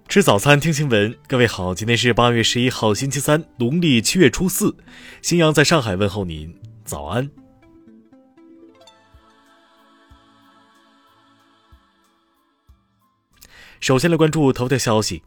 吃早餐听新闻，各位好，今天是8月11号星期三，农历7月初4，新阳在上海问候您，早安。首先来关注头条消息。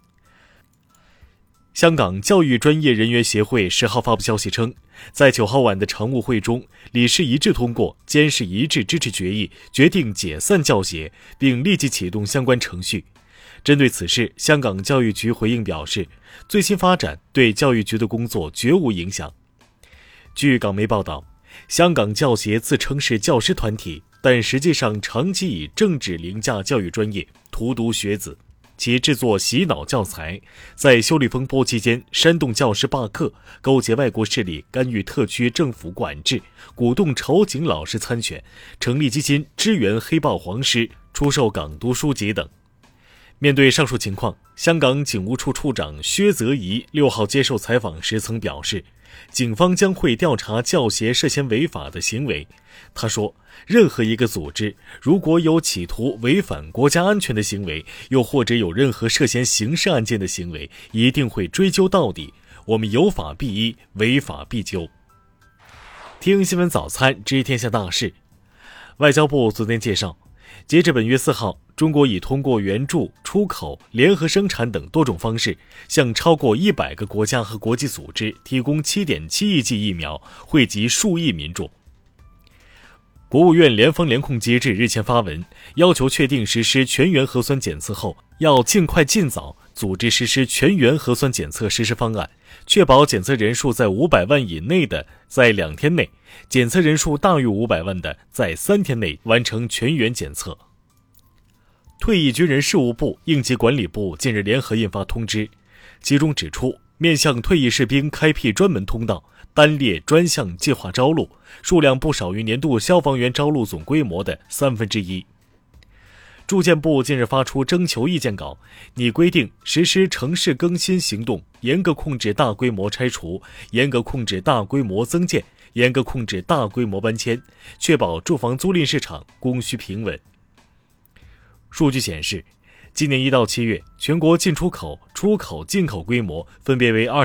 香港教育专业人员协会10号发布消息称，在9号晚的常务会中，理事一致通过监事一致支持决议，决定解散教协，并立即启动相关程序。针对此事，香港教育局回应表示，最新发展对教育局的工作绝无影响。据港媒报道，香港教协自称是教师团体，但实际上长期以政治凌驾教育专业，荼毒学子。其制作洗脑教材，在修例风波期间煽动教师罢课，勾结外国势力干预特区政府管制，鼓动仇警老师参选，成立基金支援黑暴黄师，出售港独书籍等。面对上述情况，香港警务处处长薛泽怡6号接受采访时曾表示，警方将会调查教协涉嫌违法的行为。他说，任何一个组织如果有企图违反国家安全的行为，又或者有任何涉嫌刑事案件的行为，一定会追究到底，我们有法必依，违法必究。听新闻早餐知天下大事。外交部昨天介绍，截至本月4号，中国已通过援助、出口、联合生产等多种方式，向超过100个国家和国际组织提供7.7亿剂疫苗，惠及数亿民众。国务院联防联控机制日前发文，要求确定实施全员核酸检测后，要尽快尽早组织实施全员核酸检测实施方案，确保检测人数在500万以内的在2天内，检测人数大于500万的在3天内完成全员检测。退役军人事务部、应急管理部近日联合印发通知，其中指出，面向退役士兵开辟专门通道，单列专项计划招录，数量不少于年度消防员招录总规模的1/3。住建部近日发出征求意见稿，拟规定实施城市更新行动，严格控制大规模拆除，严格控制大规模增建，严格控制大规模搬迁，确保住房租赁市场供需平稳。数据显示，今年1到7月，全国进出口、出口、进口规模分别为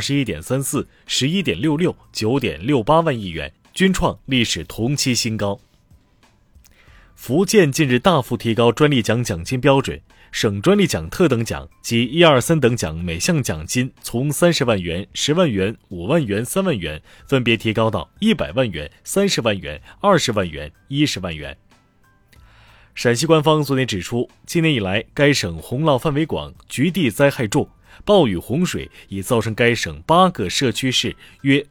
21.34、11.66、9.68万亿元，均创历史同期新高。福建近日大幅提高专利奖奖金标准，省专利奖特等奖及1、2、3等奖每项奖金从30万元、10万元、5万元、3万元分别提高到100万元、30万元、20万元、10万元。陕西官方昨天指出，今年以来该省洪涝范围广，局地灾害重，暴雨洪水已造成该省8个社区市约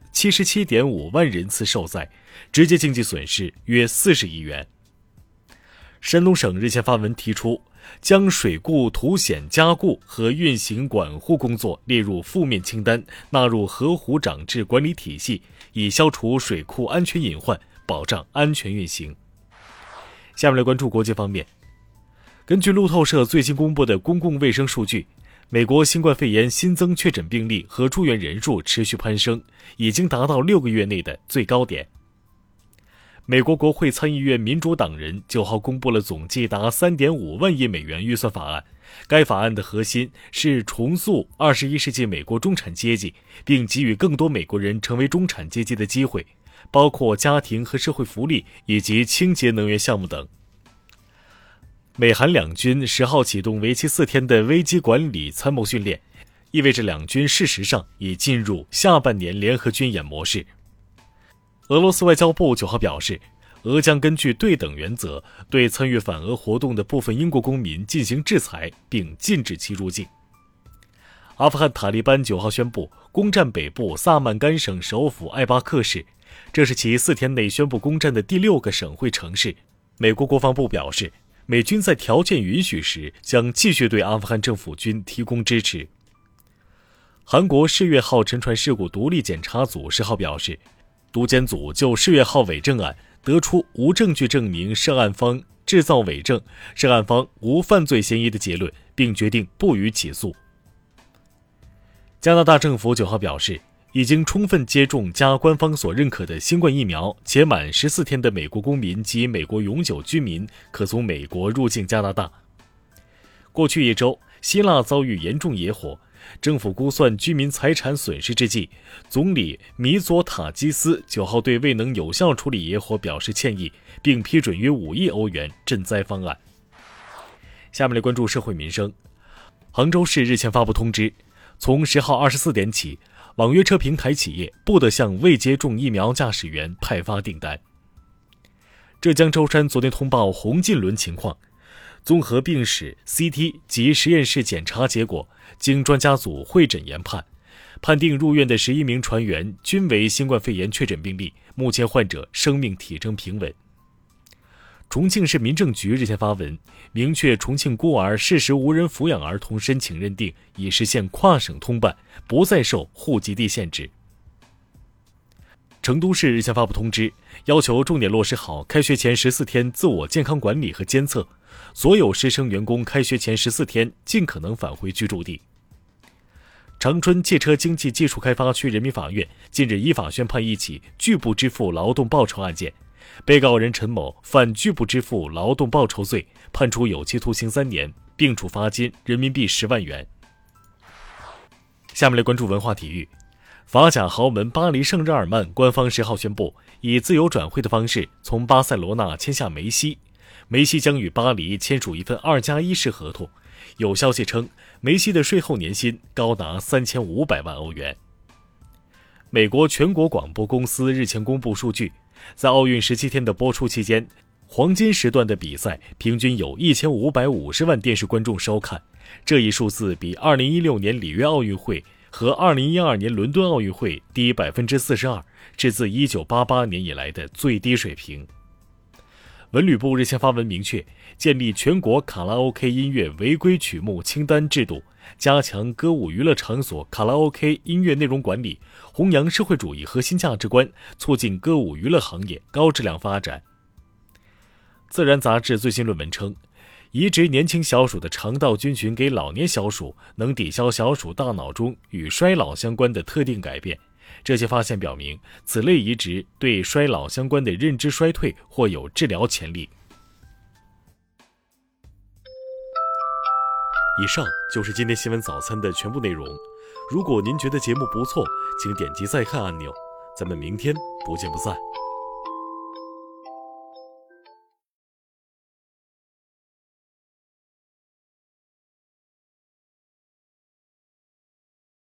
77.5万人次受灾，直接经济损失约40亿元。山东省日前发文提出，将水库图显加固和运行管护工作列入负面清单，纳入河湖长治管理体系，以消除水库安全隐患，保障安全运行。下面来关注国际方面。根据路透社最新公布的公共卫生数据，美国新冠肺炎新增确诊病例和住院人数持续攀升，已经达到6个月内的最高点。美国国会参议院民主党人9号公布了总计达3.5万亿美元预算法案，该法案的核心是重塑21世纪美国中产阶级，并给予更多美国人成为中产阶级的机会，包括家庭和社会福利以及清洁能源项目等。美韩两军10号启动为期4天的危机管理参谋训练，意味着两军事实上已进入下半年联合军演模式。俄罗斯外交部9号表示，俄将根据对等原则对参与反俄活动的部分英国公民进行制裁，并禁止其入境。阿富汗塔利班9号宣布攻占北部萨曼甘省首府艾巴克市，这是其4天内宣布攻占的第6个省会城市。美国国防部表示，美军在条件允许时将继续对阿富汗政府军提供支持。韩国世越号沉船事故独立检查组10号表示，毒检组就世越号伪证案得出无证据证明涉案方制造伪证，涉案方无犯罪嫌疑的结论，并决定不予起诉。加拿大政府9号表示，已经充分接种加官方所认可的新冠疫苗，且满14天的美国公民及美国永久居民可从美国入境加拿大。过去一周， 希腊遭遇严重野火，政府估算居民财产损失之际，总理米佐塔基斯9号对未能有效处理野火表示歉意，并批准约5亿欧元赈灾方案。下面来关注社会民生。杭州市日前发布通知，从10号24点起，网约车平台企业不得向未接种疫苗驾驶员派发订单。浙江舟山昨天通报红凈轮情况，综合病史、CT 及实验室检查结果，经专家组会诊研判定入院的11名船员均为新冠肺炎确诊病例，目前患者生命体征平稳。重庆市民政局日前发文，明确重庆孤儿事实无人抚养儿童申请认定已实现跨省通办，不再受户籍地限制。成都市日前发布通知，要求重点落实好开学前14天自我健康管理和监测，所有师生员工开学前14天尽可能返回居住地。长春汽车经济技术开发区人民法院近日依法宣判一起拒不支付劳动报酬案件，被告人陈某犯拒不支付劳动报酬罪，判处有期徒刑3年，并处罚金人民币10万元。下面来关注文化体育。法甲豪门巴黎圣日耳曼官方10号宣布，以自由转会的方式从巴塞罗那签下梅西，梅西将与巴黎签署一份2+1式合同。有消息称，梅西的税后年薪高达3500万欧元。美国全国广播公司日前公布数据，在奥运17天的播出期间，黄金时段的比赛平均有1550万电视观众收看，这一数字比2016年里约奥运会和2012年伦敦奥运会低42%，是自1988年以来的最低水平。文旅部日前发文明确，建立全国卡拉 OK 音乐违规曲目清单制度，加强歌舞娱乐场所卡拉 OK 音乐内容管理，弘扬社会主义核心价值观，促进歌舞娱乐行业高质量发展。自然杂志最新论文称，移植年轻小鼠的肠道菌群给老年小鼠，能抵消小鼠大脑中与衰老相关的特定改变。这些发现表明，此类移植对衰老相关的认知衰退或有治疗潜力。以上就是今天新闻早餐的全部内容。如果您觉得节目不错，请点击再看按钮。咱们明天不见不散。